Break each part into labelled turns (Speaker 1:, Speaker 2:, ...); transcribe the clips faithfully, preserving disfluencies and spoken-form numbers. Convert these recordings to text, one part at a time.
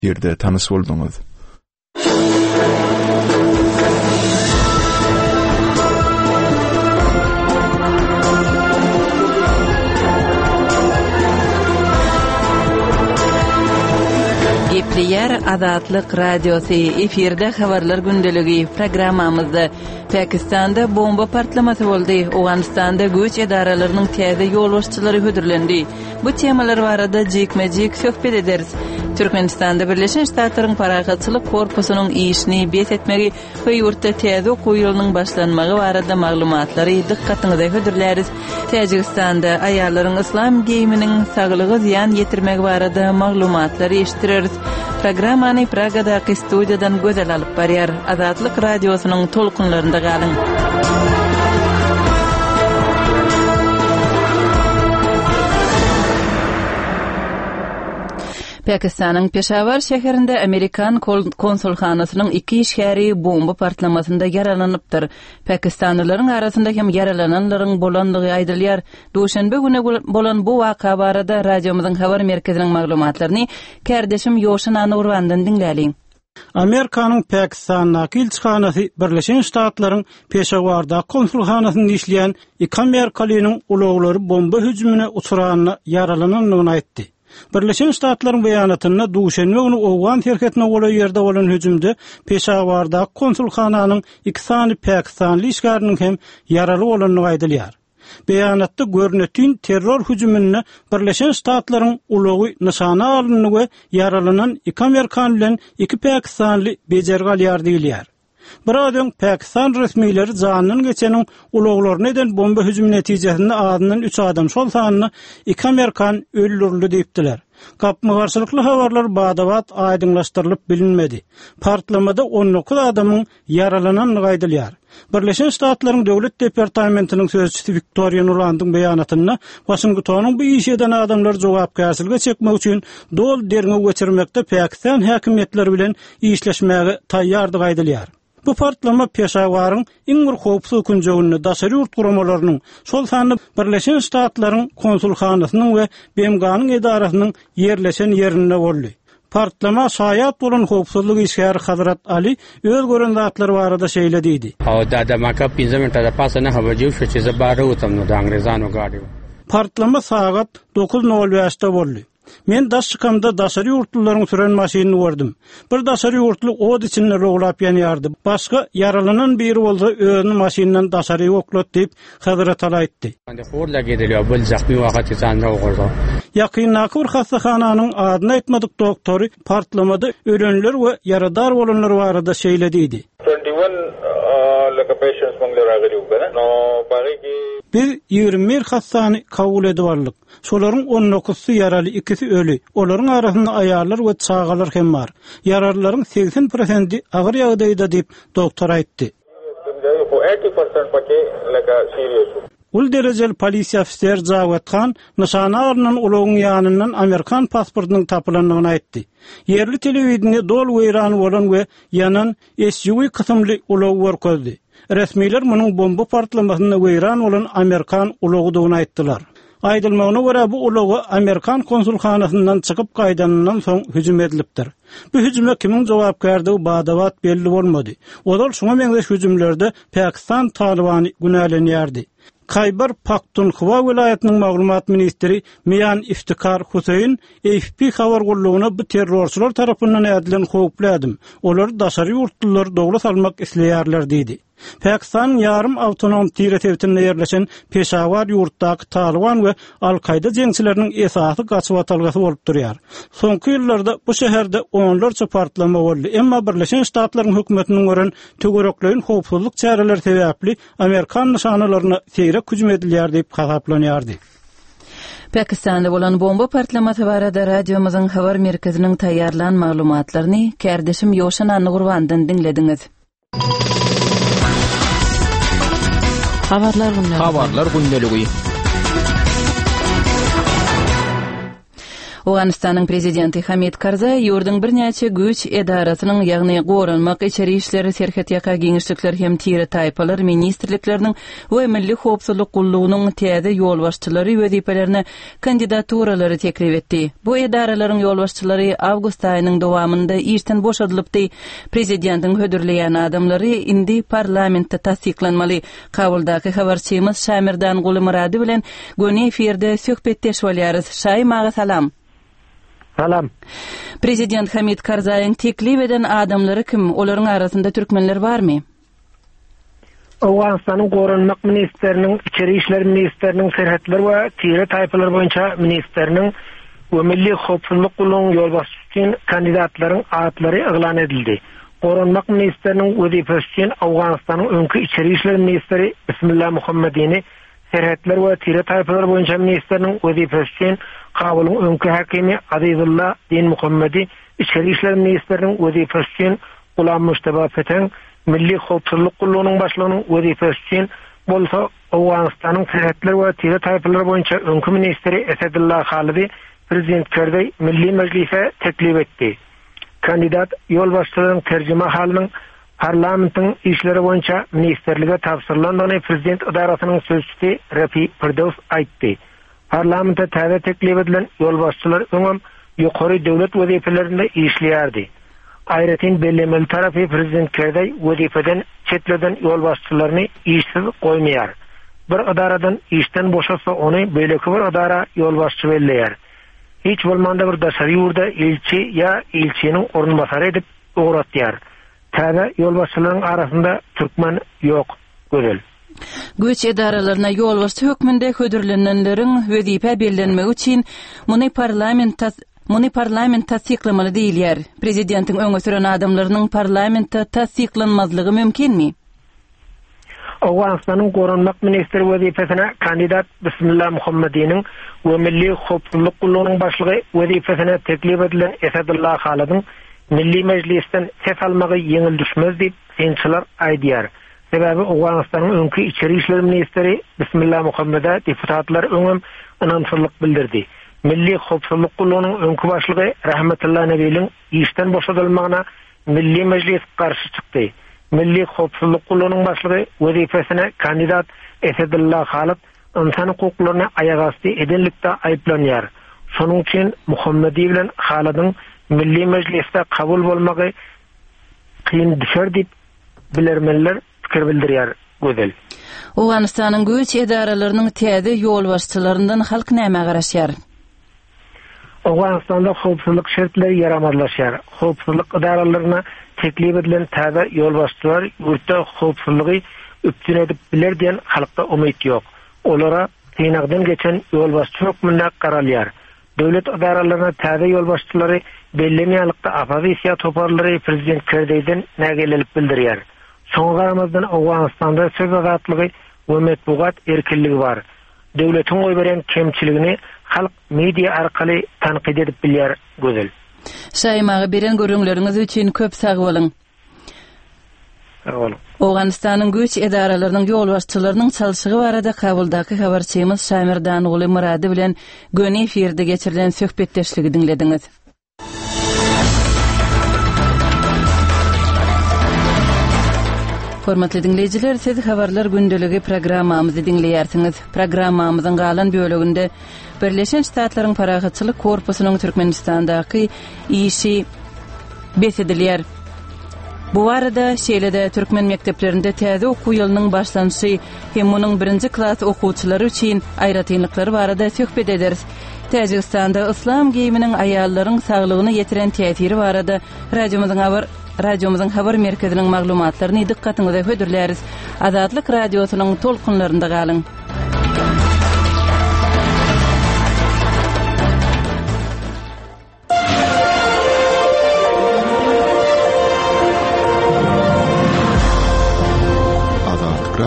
Speaker 1: yerde tanış boldunuz.
Speaker 2: Yer Azatlyk Radiosu efirde habarlar gündəligi programmamızda Pakistanda bomba partlaması boldy. Awganistanda göç edaralarynyň täze ýol başçylary hödürlendi. Bu temalar barada jekmejek söhbet ederiz. Türkmenistanda Birleşen Ştatlaryň paragatçylyk korpusynyň işini bet etmegi we ýurtda täze okuw ýylynyň başlanmagy barada maglumatlary dikkatiňize hödürläris. Täjikistanda aýallaryň islam geyiminiň saglygy ziýan ýetirmegi barada maglumatlary eşitdireriz. Programmany Pragadaky studiýadan gözel alyp barýar. Azatlyk radiosynyň tolkunlarynda galyň. Pakistanyň Peshawar şäherinde Amerikan konsulxanasynyň iki işgäri bomba partlamasynda yaralanypdyr. Pakistanlylaryň arasynda hem yaralananlaryň bolanlygy aýdylýar. Duşanbe güni bolan bu waka barada radiomyzyň habar merkeziniň maglumatlaryny kärdeşim Ýoşan Anurwandan dinläliň.
Speaker 3: Amerikanyň Pakistanyň ilçixanasy Birleşen Ştatlaryň Peshawarda konsulxanasyny işleýän iki Amerikalynyň ulaglary bomba hüjümine uçuranyny yaralananyny aýtdy. Birleşen Ştatlaryň beýanatyna duşanbe güni Owgan terketine bolan ýerde bolan hüjümde Peshawarda konsulxananyň iki sany Pakistanly işgäriniň hem yaraly bolanyny aýdylýar. Beýanatda görnetdiň terror hüjümine Birleşen Ştatlaryň ulagy nyşana alyndy we yaralanan iki Amerikan bilen iki Pakistanly bejergi alýar diýilýär. Birazdan Pakistan resmiýetleri janynyň geçeniň ulaglaryna eden bomba hüjümi netijesinde adynyň üç adam şol sanyny iki Amerikan öldürildi diýipdiler. Gapma garşylykly habarlar badabat aýdyňlaşdyrylyp bilinmedi. Partlamada on dokuz adamyň yaralananyny aýdylýar. Birleşen Ştatlaryň Döwlet Departamentiniň sözçüsi Victoria Nulandyň beýanatyna Washingtonyň bu iş eden adamlar jogapkärçiligi çekmek üçin dol derňe geçirmekde Pakistan häkimetleri bilen işleşmäge taýýardyk aýdylýar. Bu partlama Peshawaryň iňir howpsy günjegini daşary ýurt guramalarynyň şol sany Birleşen Ştatlaryň konsulxanasynyň we B M G-nyň edarasynyň ýerleşen ýerinde boldy. Partlama şaýat bolan howpsuzlyk işgäri Hazrat Ali öz gören zatlary barada şeýle diýdi.
Speaker 4: Awda maka pinç minutda pasana hawajy şu çyzy bary utam no Angrezano gady.
Speaker 3: Partlama sagat dokuz nol beşde boldy. Men daş çıkamda daşary ýurtlularyň süren maşynyny gördüm. Bir daşary ýurtly od içinde roglap ýanýardy. Başga yaralanan biri bolsa özüni maşynyndan daşary oklat diýip Hazrat Ali aýtdy.
Speaker 4: Anda forla gedilýär, bu jaqmy wagty çanda ogurdy.
Speaker 3: Ýakynlaky bir hastahananyň adyny aýtmadyk doktory partlamada ölenler we yaradar bolanlar barada şeýle diýdi. Bir ýigirmi bir hastany kabul edibarlyk. Şolaryň on dokuzy yaraly, ikisi öli. Olaryň arasynda aýallar we çagalar hem bar. Yararlaryň seksen prosenti agyr ýagdaýda diýip doktor aýtdy. Ul derejeli polisiýa ofisier Jawad Khan nyşana alynan ulagyň ýanyndan Amerikan pasportynyň tapylanyny aýtdy. Yerli telewizionyna dol weýran bolan we ýanan S U V kysymly ulag görkezdi. Resmiler munyň bomba partlamasyna weýran bolan Amerikan ulagydygyny aýtdylar. Aýdylmagyna görä bu ulagy Amerikan konsulxanasyndan çykyp gaýdanyndan soň hüjüm edilipdir. Bu hüjüme kimiň jogapkärligi badabat belli bolmady. Odal şuňa meňzeş hüjümlerde Pakistan Talibany günälenýärdi. Kaybar Pakhtunkhwa welaýatynyň maglumat ministri Miyan Iftikar Husayn A F P habar gullugyna bu terrorçylar tarapyndan edilen howpladym. Olar daşary ýurtlylar dogla salmak isleýärler diýdi. Pakistan yarım awtonom tiretewtinde ýerleşen Peshawar ýurtdaky Taliban we Al-Qaida jeňçileriniň esasy gaçyp atalgasy bolup durýar. Soňky ýyllarda bu şäherde onlarça partlama boldy. Emma Birleşen Ştatlaryň hökümetiniň gören tögereklerin howpsuzlyk çäreleri sebäpli Amerikan nyşanalaryna seýrek hüjüm edilýär diýip hasaplanýardy.
Speaker 2: Pakistanda bolan bomba partlamasy barada radiomyzyň habar merkeziniň taýýarlan maglumatlaryny kärdeşim Ýoşan Anurwandan dinlediňiz.
Speaker 5: Habarlar gündäligi.
Speaker 2: Owganistanyň prezidenti Hamid Karzai ýurdun bir näçe güç edarasynyň, ýagny gorunmak, içeri işleri, serhetiýaka giňişlikler hem tiri taýpalar ministrlikleriniň we milli howpsuzlyk gullugynyň täze ýolbaşçylary wezipelerini kandidaturalary teklip etdi. Bu edaralaryň ýolbaşçylary awgust aýynyň dowamynda işden boşadylypdy. Prezidentiň hödürleýän adamlary indi parlamentde tasdiklanmaly. Kabuldaky habarçymyz Şamirdan Gulumurady bilen göni efirde söhbetdeş bolýarys. Şaýmaga salam.
Speaker 1: Salam.
Speaker 2: Prezident Hamid Karzai'ň teklip eden adamlary kim? Olaryň arasynda türkmenler barmy?
Speaker 1: Awganistanyň gorunmak ministriniň, içeri işler ministriniň, serhetler we tire taýpalar boýunça ministriniň we milli howpsuzlyk gullugyny ýolbaşçy üçin kandidatlaryň atlary eglan edildi. Gorunmak ministriniň wezipesi üçin Awganistanyň öňkü içeri işler ministri Bismillah Muhammedini, serhetler we tire taýpalar boýunça ministriniň wezipesi üçin Kabulyň öňkü hakimi Azizullah Din Muhammedi, içeri işler ministriniň wezipesi üçin Gulam Mustafa Feten, milli howpsuzlyk gullugynyň başlygynyň wezipesi üçin bolsa Awganistanyň serhetler we tire taýpalar boýunça öňkü ministri Esedullah Halidi prezident Karzai milli meclise teklip etdi. Kandidat ýolbaşçylaryň terjime halynyň parlamentiň işleri boýunça ministerlige tapşyrylandygyny prezident idarasynyň sözçüsi Rafi Pirdaws aýtdy. Parlamentde täze teklip edilen ýolbaşçylar öňem ýokary döwlet wezipelerinde işleýärdi. Aýratyn bellemeli tarapy prezident Karzai wezipeden çetleden ýolbaşçylaryny işsiz goýmaýar. Bir idaradan işden boşasa ony beýleki bir idara ýolbaşçy belleýär. Hiç bolmanda bir daşary ýurda ilçi ýa ilçiniň ornbasary edip ogratýar. Täze ýolbaşçylaryň arasynda türkmen ýok. Gözel.
Speaker 2: Güç edaralaryna ýolbaşçy hökmünde hödürlenenleriň wezipe bellenmegi üçin muny parlament muny parlament tasdiklamaly diýilýär. Prezidentiň öňe süren adamlarynyň parlamentde tasdiklanmazlygy mümkinmi?
Speaker 1: Awganistanyň gorunmak ministri wezipesine kandidat Bismillah Muhammediniň we milli howpsuzlyk gullugynyň başlygy wezipesine teklip edilen Esedullah Halidiň milli meclisden ses almagy ýeňil düşmez diýip synçylar aýdýar. Sebebi Awganistanyň öňkü içeri işler ministri Bismillah Muhammede deputatlar öňem ynançylyk bildirdi. Milli howpsuzlyk gullugynyň öňkü başlygy Rahmetullah Nebiyliň işden boşadylmagyna milli meclis garşy çykdy. Milli howpsuzlyk gullugynyň başlygy wezipesine kandidat Esedullah Halid insan hukuklaryny aýagasty edenlikde aýplanýar. Şonuň üçin Muhammedi bilen Halidiň milli meclisde kabul bolmagy kyn düşer diýip bilermenler fikir bildirýär. Gözel.
Speaker 2: Awganistanyň güç edaralarynyň täze ýolbaşçylaryndan halk näme garaşýar?
Speaker 1: Awganistanda howpsuzlyk şertleri yaramazlaşýar. Howpsuzlyk idaralaryna teklip edilen täze ýolbaşçylar ýurtda howpsuzlygy üptün edip biler diýen halkda umyt ýok. Olara synagdan geçen ýolbaşçy hökmünde garalýar. Döwlet idaralaryna täze ýolbaşçylary bellemýänlikde opozisiýa toparlary prezident Karzai'den nägelelip bildirýär. Şoňa garamazdan Awganistanda söz azatlygy we medeniýet erkinligi bar. Döwletiň goý beren kemçiligini halk media arkaly tanqid edip bilýär. Gözel.
Speaker 2: Şaýmagy beren görüňleriňiz üçin köp sag bolun.
Speaker 1: Sag bolun.
Speaker 2: Awganistanyň güç edaralarynyň ýolbaşçylarynyň çalyşygy barada kabuldaky habarçymyz Şamirdan Gulumurady bilen göni efirde geçirilen söhbetdeşligi dinlediňiz. Hormatly dinleýijiler, siz habarlar gündeligi programmamyzy dinleýärsiňiz. Programmamyzyň galan böleginde Birleşen Ştatlaryň Paragatçylyk Korpusynyň Türkmenistandaky işi besedilýär. Bu arada şeýlede türkmen mekdeplerinde täze okuw ýylynyň başlanşy hem munyň birinji klass okuwçylary üçin aýratynlyklary barada söhbet ederiz. Täjikistanda islam geyiminiň aýallaryň saglygyny ýetiren täsiri barada radiomyzyň habar Radyomyzyň habar merkeziniň maglumatlaryny dikkatyňize hödürläris. Azatlyk radiosynyň tolkunlarynda galyň.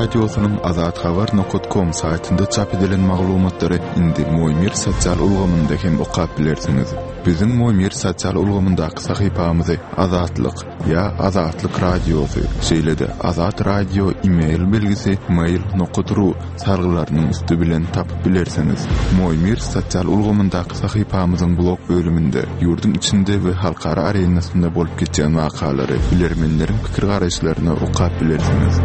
Speaker 5: radiosynyň azat habar nokta com saytynda çap edilen maglumatlary indi Moýmir sosial ulgamynda hem okap bilersiňiz. Bizim Moýmir sosial ulgamyndaky sahypamyzy Azatlyk ya Azatlyk radiosy şeýlede Azat radio email belgisi mail nokta ru sargylarynyň üstü bilen tapyp bilersiňiz. Moýmir sosial ulgamyndaky sahypamyzyň blog bölüminde ýurdun içinde we halkara arenasynda bolup geçen wakalary, bilermenleriň pikir garaşlaryny okap bilersiňiz.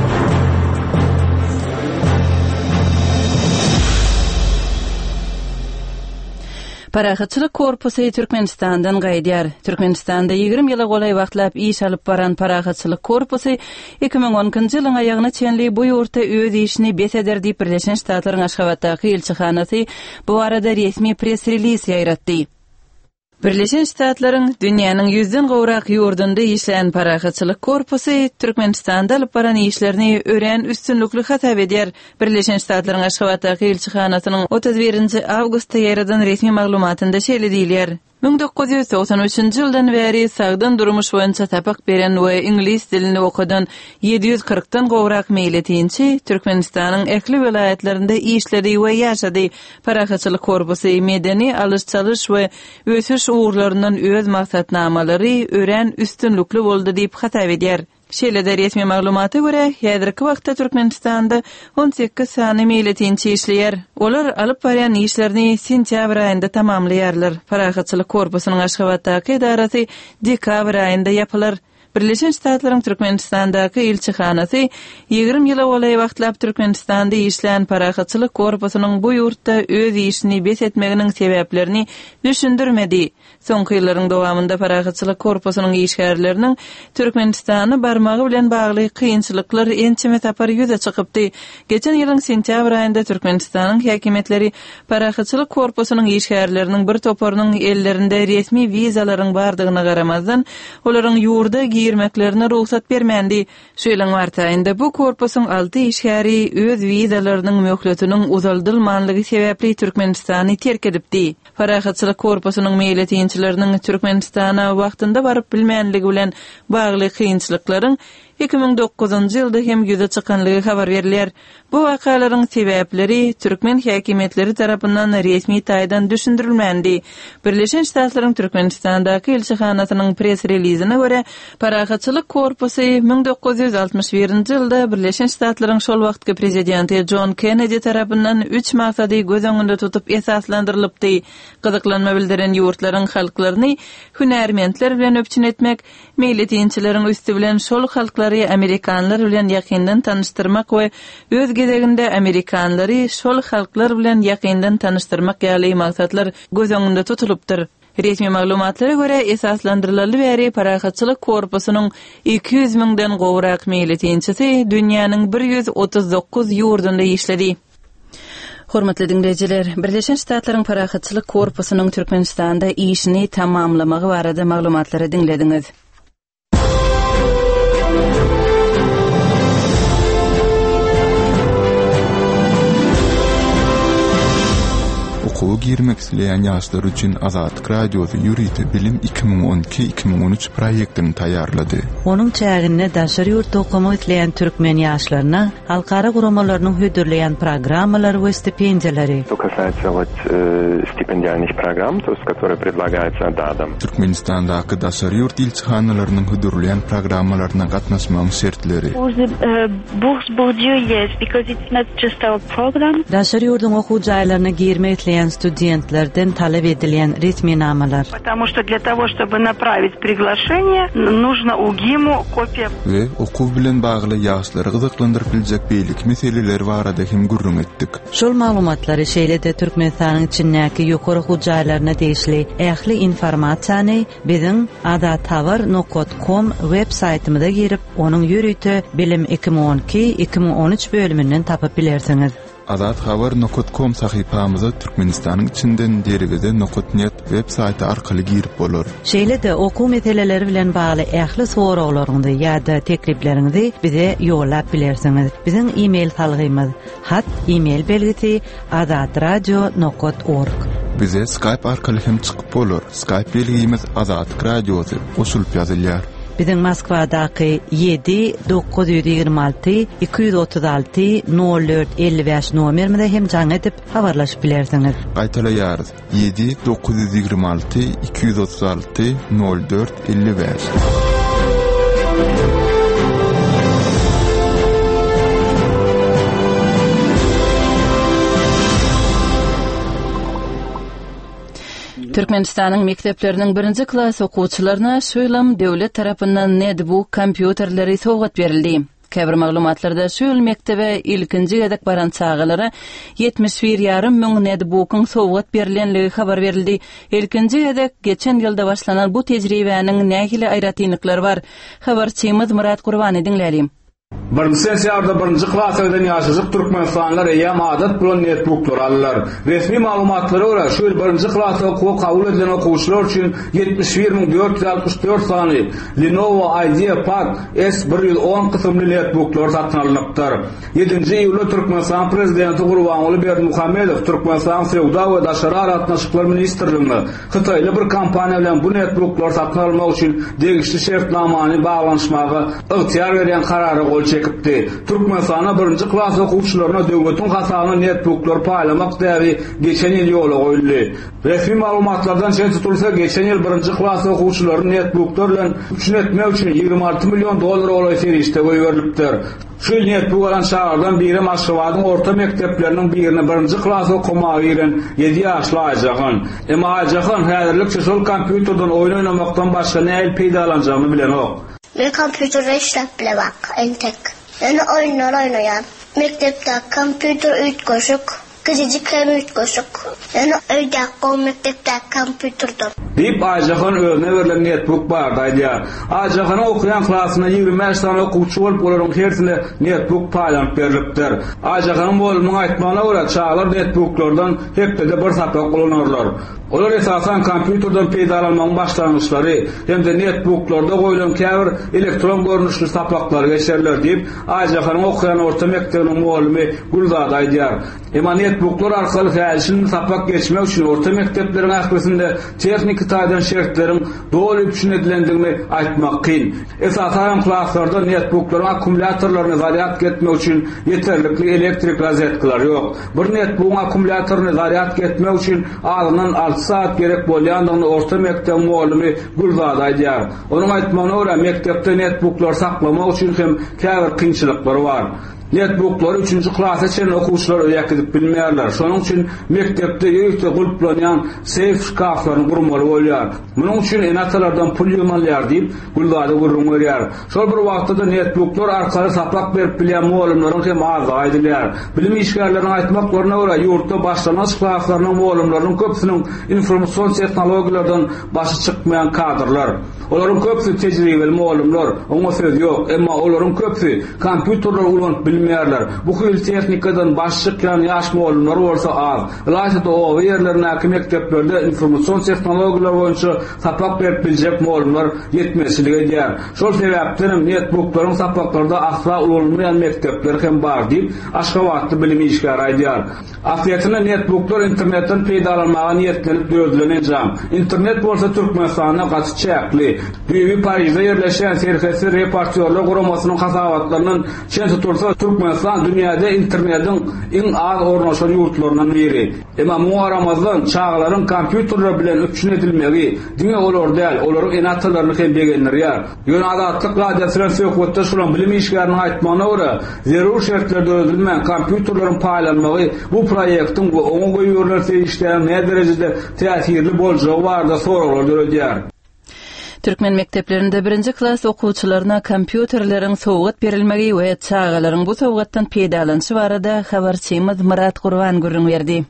Speaker 2: Parahatçılık korpusu Türkmenistan'dan gaýdýar. Türkmenistanda ýygrimi ýyla golay wagtlap iş alyp baran Parahatçılık korpusu iki ming onunçy ýylyň aýagyna çenli bu ýurtda öz işini beseder diýip Birleşen Ştatlaryň Aşgabatdaky elçihanasy bu arada resmi press release ýaýratdy. Birleşen Ştatlaryň dünýäniň ýüzden gowrak ýurdunda işleýän Parahatçılık korpusu Türkmenistanda alyp baran işlerini ören üstünlükli hatap edýär. Birleşen Ştatlaryň Aşgabatdaky elçihanasynyň otuz birinçi awgustda ýaradan resmi maglumatynda şeýle diýilýär. bin dokuz yüz doksan üçinçi ýyldan bäri sagdan durmuş boýunça tapak beren we ingliz dilini okudan ýedi ýüz kırkdan gowrak meýletinçi Türkmenistanyň ekli vilayetlerinde işledi we ýaşady. Parahatçılık korpusu medeni alış-çalyş we ösüş uğurlaryndan öz maksatnamalary ören üstünlükli boldy diýip hatap edýär. Şeýle-de resmi maglumata görä, häzirki wagtda Türkmenistanda on sekiz sany meýletinçi işleýär. Olar alyp baran işlerini sentýabr aýynda tamamlaýarlar. Parahatçılık korpusynyň Aşgabatdaky edarasy dekabr aýynda ýapylar. Birleşen Ştatlaryň Türkmenistandaky elçihanasy ýygrimi ýyla golay wagtlap Türkmenistanda işleýän Parahatçılık korpusynyň bu ýurtda öz işini besetmeginiň sebäplerini düşündirmedi. Soňky ýyllaryň dowamında Parahatçılık korpusynyň işgärleriniň Türkmenistany barmagy bilen bagly kynçylyklar ençime tapar ýüze çykypdy. Geçen ýylyň sentýabr aýynda Türkmenistanyň häkimetleri Parahatçılık korpusynyň işgärleriniň bir toparynyň ellerinde resmi wizalaryň bardygyna garamazdan olaryň ýurda girmeklerine ruhsat bermendi. Şu ýylyň mart aýynda bu korpusyň alty işgäri öz wizalarynyň möhletiniň uzaldylmanlygy sebäpli Türkmenistany terk edipdi. Parahatçılık korpusynyň meýletinçileriniň Türkmenistana wagtynda baryp bilmänligi bilen bagly kynçylyklaryň iki ming dokuzunçy ýylda hem ýüze çykanlygy habar berilýär. Bu wakalaryň sebäpleri Türkmen häkimetleri tarapyndan resmi taýdan düşündirilmendi. Birleşen Ştatlaryň Türkmenistandaky elçihanasynyň press releasine görä, Parahatçılık korpusu bin dokuz yüz altmış birinçi ýylda Birleşen Ştatlaryň şol wagtky prezidenti John Kennedy tarapyndan üç maksady göz öňünde tutup esaslandyrylypdy. Gyzyklanma bildiren ýurtlaryň halklaryny hünärmendler bilen öpçün etmek, meýletinçileriň üstü bilen şol halklary Amerikanlar bilen ýakyndan tanıştyrmak we öz gezeginde Amerikanlary şol halklar bilen ýakyndan tanıştyrmak ýaly maksatlar göz öňünde tutulupdyr. Resmi maglumatlara görä esaslandyrylýan bäri Parahatçılık korpusynyň iki yüz miňden gowrak meýletinçisi dünýäniň bir yüz otuz dokuz ýurdunda işledi. Hormatly dinleyijiler, Birleşen Ştatlaryň Parahatçılık korpusynyň Türkmenistanda işini tamamlamagy barada maglumatlary dinlediňiz.
Speaker 5: Okuw girmek isleýän ýaşlar üçin Azatlyk radiosy ýürüýte bilim iki ming on iki iki ming on üç proýektini taýýarlady.
Speaker 6: Onuň çäginde daşary ýurtda okumak isleýän türkmen ýaşlaryna halkara guramalarynyň hödürleýän programmalary we stipendiýalary.
Speaker 7: Что касается вот э, стипендиальных программ, то есть которые предлагаются ДАДом.
Speaker 5: Türkmenistandaky daşary ýurt ilçihanalarynyň hödürleýän programmalaryna gatnaşmagyň şertleri.
Speaker 8: Bourse Bourdieu, yes, because it's not just our program.
Speaker 6: Daşary ýurduň okuw jaýlaryna girmek isleýän studentlerden talep edilen resmi namalar.
Speaker 8: Потому что для того, чтобы направить приглашение, нужно УГИМу копия.
Speaker 5: Ve okuw bilen bagly ýaşlary gyzyklandyryp biljek beýlik meseleleri barada hem gurrun etdik.
Speaker 6: Şol maglumatlary şeýle-de Türkmenistanyň içindäki ýokary okuw jaýlaryna deýişli ähli informasiýany biziň adatawar nokta com web saýtymyza girip, onuň ýürüýte bilim iki ming on iki iki ming on üç bölüminden tapyp bilersiňiz.
Speaker 5: azat habar nokta com sahypamyza Türkmenistanyň içinden dergede nokta net web saýty arkaly girip bolar.
Speaker 6: Şeýle-de okuw meseleleri bilen bagly ähli soraklaryňyzy ýa-da teklipleriňizi bize ýollap bilersiňiz. Biziň e-mail salgymyz hat e-mail belgisi azat radio nokta org.
Speaker 5: Bize Skype arkaly hem çykyp bolar. Skype belgimiz Azatlyk radiosy, goşulyp ýazylýar.
Speaker 6: Biziň Moskwadaky yedi dokuz yüz ýygrima alty iki yüz otuz alty nol dört elli beş nomerinde hem jaň edip habarlaşyp bilersiňiz.
Speaker 5: Aýtalaýarys yedi dokuz yüz ýygrima alty iki yüz otuz alty nol dört elli beş.
Speaker 2: Türkmenistanyň mekdepleriniň birinji klass okuwçylaryna şu ýylam döwlet tarapyndan netbook kompýuterleri sowgat berildi. Käbir maglumatlarda şu ýyl mektebe ilkinji gedek baran çağalara yetmiş bir ýarym müň netbook'un sowgat berilenligi habar berildi. Ilkinji gedek geçen ýylda başlanan bu tejribäniň nähili aýratynlyklary bar. Habarçymyz Murat Gurbany diňlälim.
Speaker 9: Birinci sensiýarda birinji klassyň ýaşaşyk türkmenistanylar eýam adat bilen netbooklar aldylar. Resmi maglumatlara görä şu ýyl birinji klassy okuw kabul edilen okuwçylar üçin yetmiş bir miň dört yüz altmış dört sany Lenovo IdeaPad S bir yüz on kysymly netbooklar satyn alınıpdyr. yedinji iýulda Türkmenistan prezidenti Gurbanuly Berdimuhammedow Türkmenistan Sewda we Daşary Aratnaşyklar ministrligine Hytaýly bir kompaniýa bilen bu netbooklar satyn almak üçin degişli şertnamany baglanşmagy ygtyar beren karary gol çekipdi. Türkmenistana birinji klass okuwçylaryna döwletiň hasabyna netbooklar paýlamak däbi geçen ýyl ýola goýuldy. Resmi maglumatlardan şeýle tutulsa geçen ýyl birinji klass okuwçylaryny netbooklar bilen üçin etmek üçin ýygrima alty milyon dollar olay serişde goýberilipdir. Şu netbook alan şahardan biri Moskwadyň orta mekdepleriniň birine birinji klass okumagy bilen yedi ýaşly ajagyň. Emma ajagyň häzirlikçe şol kompýuterden oýun oynamakdan başga näil peýdalanjagyny bilenok.
Speaker 10: Ben kompüterde işlep bile bak, en tek. Yani oyunlar oynayan. Mektepte kompüter üç koşuk, küçücük hem üç koşuk. Yani öyle o mektepte kompüterden.
Speaker 9: Deyip Ajaxan özüne verilen netbook bardı aýdýar. Ajaxan okuyan klasyna ýygrima beş sany okuwçy bolup olaryň hersine netbook paýlanyp berilipdir. Ajaxanyň bolumyň aýtmagyna görä çağlar netbooklardan hepde bir sapak kullanarlar. Olar esasan kompýuterden peýdalanmagyň başlangyçlary hem de netbooklarda goýulan käbir elektron görnüşli sapaklary geçerler diýip Ajaxanyň okuyan orta mektebiniň molumy Gulzat aýdýar. Emma netbooklar arkaly häzin sapak geçmek üçin orta mektepleriň ählisinde teknik taýdan şertlerin dogry üçin edilendigini aýtmak kyn. Esasan klasslarda netbooklaryň akkumulatorlaryny zaryat etmek üçin yeterlikli elektrik rozetklar ýok. Bir netbook akkumulatoryny zaryat etmek üçin alynan alty saat gerek bolýandygyny orta mektep molumy Gulzat aýdýar. Onuň aýtmagyna görä mektepde netbooklar saklamak üçin hem käbir kynçylyklar bar. Netbooklar üçinji klassa çen okuwçylar öýekidip bilmeýärler. Şonuň üçin mektepde ýöýte gulplanýan seyf şkaflaryny gurmaly bolýar. Munyň üçin enatalardan pul ýymalýar diýip Gulzady gurrun berýär. Şol bir wagtda netbooklar arkaly sapak berip bilýän molumlaryň hem az aýdylýar. Bilim işgärleriň aýtmaklaryna görä ýurtda başlanýan klaslarynyň molumlarynyň köpsiniň informasiýon tehnologiýalardan başy çykmaýan kadrlar. Olaryň köpsi tejribeli molumlar, oňa söz ýok, emma olaryň köpsi kompýuterler ulanyp bilmeýärler. Bu hyl tehnikadan baş çykýan ýaş molumlar bolsa az. Ýa-da o ýerlerine mekdeplerde informasiýon tehnologiýalary boýunça sapak berip biljek molumlar ýetmeçiligi edýär. Şol sebäpden netbooklaryň sapaklarda asla ulanmaýan mektepler hem bar diýip Aşgabatly bilim işgäri aýdýar. Aslında netbooklar internetten peýdalanmagy niýetlenip döwürlenýär. İnternet bolsa Türkmenistana gaty çäkli. Büyük Paris'de yerleşen serhesi reportörler guramasynyň hasabatlarynyň çen tutulsa Türkmenistan dünýäde internetin iň az ornaşan ýurtlarynyň biri. Emma bu aramazdan çağlaryň kompýuterler bilen üçin edilmegi, diňe olar däl, olaryň enatlaryny hem begenlerýär. Ýöne adatlyk radiosyň söhbetde şulan bilim işgäriniň aýtmagyna görä, zerur şertlerde ödülmän kompýuterleriň paýlanmagy bu proýektiň we oňa goýulan işler ne derejede täsirli boljagy barda soralar döredýär.
Speaker 2: Türkmen mekteplerinde birinji klass okuwçylaryna kompýuterleriň sowgat berilmegi we çağalaryň bu sowgatdan peýdalanşy barada habarçymyz Murat Gurban gurrun berdi.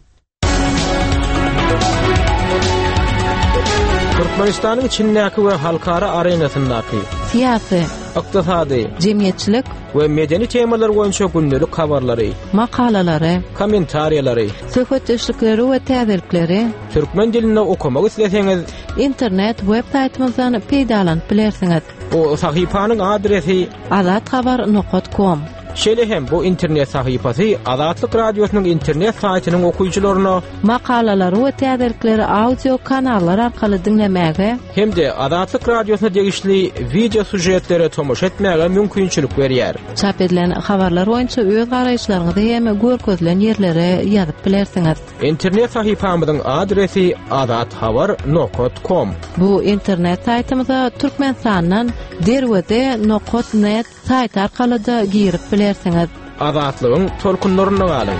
Speaker 11: Türkmenistanyň içindäki we halkara arenasyndaky
Speaker 6: siyasi,
Speaker 11: ykdysady,
Speaker 6: jemgyýetçilik
Speaker 11: we medeni temalar boýunça gündelik habarlary,
Speaker 6: makalalary,
Speaker 11: kommentariýalary,
Speaker 6: söhbetdeşlikleri we täzelikleri
Speaker 11: türkmen dilinde okumak isleseňiz
Speaker 6: internet web saýtymyzdan peýdalanyp bilersiňiz.
Speaker 11: O sahypanyň adresi
Speaker 6: azat habar nokta com.
Speaker 11: Şeýle hem bu internet sahypasy Azatlyk Radiosynyň internet saýtynyň okuyjylaryna
Speaker 12: makalalary we täderlikleri audio kanallar arkaly dinlemäge
Speaker 11: hem-de Azatlyk Radiosyna degişli video sujetlere tomoş etmäge mümkinçilik berýär.
Speaker 12: Çap edilen habarlar boýunça öz garaýşlaryňyzy hem görkezlen ýerlere ýazyp bilersiňiz.
Speaker 11: İnternet sahypamyzyň adresi azat habar nokta com.
Speaker 12: Bu internet saýtymyza türkmen sanynyň derwede nokta net saýt arkaly da girip bilersiňiz.
Speaker 11: Azatlygyň tolkunlaryna galyň.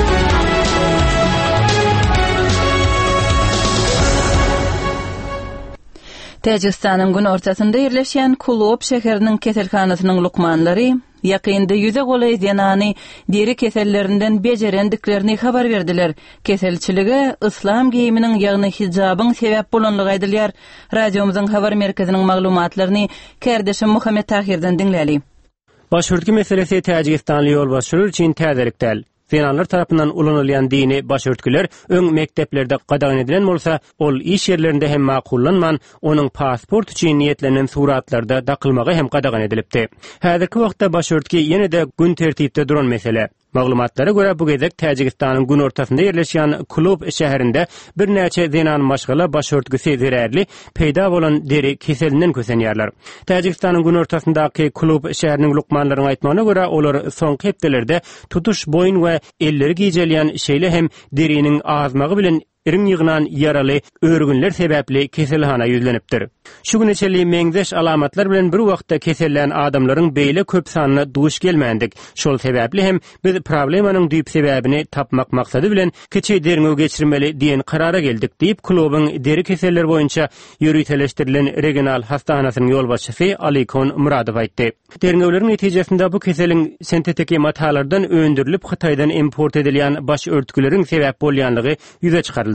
Speaker 2: Täjikistanyň gün ortasynda ýerleşýän Kulop şäheriniň keselhanasynyň lukmanlary ýakynda ýüze golay zenany deri kesellerinden bejerendiklerini habar berdiler. Keselçilige islam giyiminiň ýagny hijabyň sebäp bolanlygy aýdylýar. Radiomyzyň habar merkeziniň maglumatlaryny Kerdeşim Muhammed Tahirden dinläli.
Speaker 13: Başörtgü meselesi Täjikistanly ýolbaşçylar üçin täzelikdäl. Zenanlar tarapyndan ulanylýan dini başörtgüler öň mekteplerde gadagan edilen bolsa, ol iş ýerlerinde hem makullanman, onuň pasport üçin niýetlenen suratlarda dakylmagy hem gadagan edilipdi. Häzirki wagtda başörtgü ýene-de gün tertipde duran mesele. Maglumatlara göre bu gezek Täjikistanyň gün ortasynda ýerleşýän Kulop şäherinde bir näçe zenan maşgala başörtgüsi zerärli peýda bolan deri keselinden kösenýärler. Täjikistanyň gün ortasyndaky Kulop şäheriniň lukmanlarynyň aýtmagyna göre olar soňky hepdelerde tutuş boyun we elleri gijelýän şeýle hem deriniň azmagy bilen irin ýygynan ýaraly örgünler sebäpli keselhana ýüzlenipdir. Şu gün içeli meňzeş alamatlar bilen bir wagtda kesellän adamlaryň beýle köp sanyna duş gelmändik. Şol sebäpli hem biz problemanyň düýp sebäbini tapmak maksady bilen kiçi derňe geçirmeli diýen karara geldik diýip klubyň deri keseller boýunça ýürüteleşdirilen regional hastahanasynyň ýolbaşçysy Alikon Muradow aýtdy. Derňewleriň netijesinde bu keseliň sentetik matalardan öndürilip Hytaýdan import edilýän baş örtgüleriň sebäp bolýanlygy ýüze çykaryldy.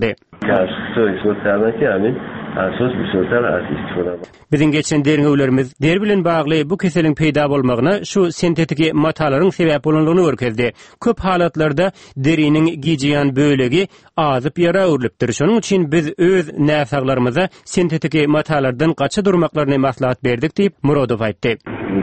Speaker 13: Bizim geçen derňewlerimiz der bilen bagly bu keseliň peýda bolmagyna şu sentetik matalaryň sebäp bolanlygyny görkezdi. Köp halatlarda deriniň gijeýän bölegi azyp ýara örilipdir. Şonuň üçin biz öz näsaglarymyza sentetik matalardan gaça durmaklaryny maslahat berdik diýip Murodow aýtdy.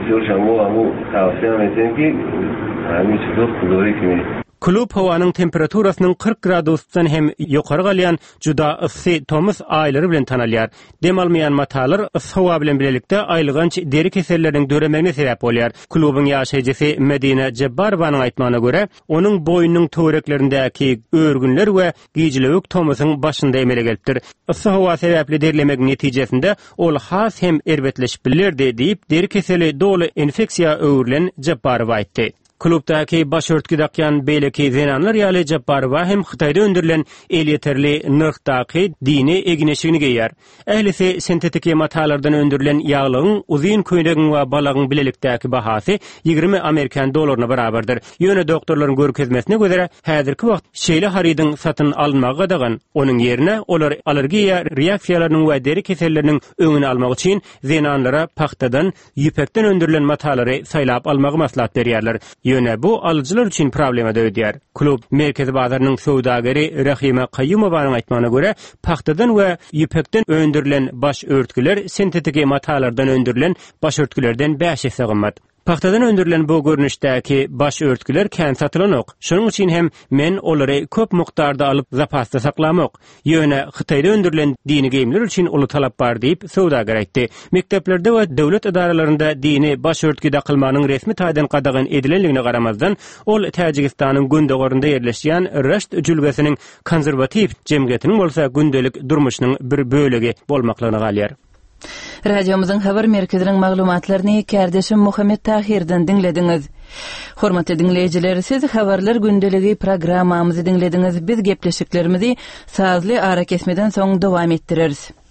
Speaker 13: Kulub hawanyň temperaturasynyň kırk gradusdan hem ýokary galýan juda ysy tomuz aýlary bilen tanalýar. Dem almaýan matalar hawa bilen bilelikde aýlyganç deri keselleriniň döremegine sebäp bolýar. Klubyň ýaşaýjysy Medina Jabbarowanyň aýtmagyna görä, onuň boýnunyň töwereklerindäki örgünler we gijilik tomuzyň başynda emele gelipdir. Ysy hawa sebäpli derilemek netijesinde ol has hem erbetleşip bilerdi diýip deri keseli dolu infeksiýa öwrülen Jabbarow aýtdy. Klubdaki başörtgü dakyan beýleki zenanlar ýaly Jabbarowa hem Hytaýda öndürilen el ýeterli nyrkdaky dini egineşigini geýär. Ählisi sentetik matalardan öndürilen ýaglygyň uzyn köýnegiň we balagyň bilelikdäki bahasy ýygrimi Amerikan dollaryna barabardyr. Ýöne doktorlaryň görkezmesine göre häzirki wagt şeýle haridyň satyn alınmagy gadagan. Onuň ýerine olar alergiýa reaksiýalarynyň we deri keselleriniň öňüni almak üçin zenanlara paxtadan, ýüpekden öndürilen matalary saýlap almagy maslahat berýärler. Ýöne bu alyjylar üçin problema döwdýär. Klub merkezi bazarynyň söwdageri Rahima Qayyumowanyň aýtmagyna görä, paxtadan we ýüpekden öndürilen baş örtgüler sentetik matalardan öndürilen baş örtgülerden beş ýese gymmat. Paxtadan öndürilen bu görnüşdäki baş örtgüler kän satylanok. Şonuň üçin hem men olary köp mukdarda alyp zapasda saklamak. Ýöne Hytaýda öndürilen dini geyimler üçin uly talap bar diýip söwdager aýtdy. Mekteplerde we döwlet idaralarynda dini baş örtgü dakylmanyň resmi taýdan gadagan edilenligine garamazdan ol Täjikistanyň gündegorunda ýerleşýän Raşt jülgesiniň konserwativ jemgyýetiniň bolsa gündelik durmuşynyň bir bölegi bolmaklaryny galýar.
Speaker 2: Radiomyzyň habar merkeziniň maglumatlaryny Kerdeşim Muhammed Tahirden dinlediňiz. Hormatly dinleýijiler, siz habarlar gündeligi programmamyzy dinlediňiz. Biz gepleşiklerimizi sazly ara kesmeden soň dowam etdireriz.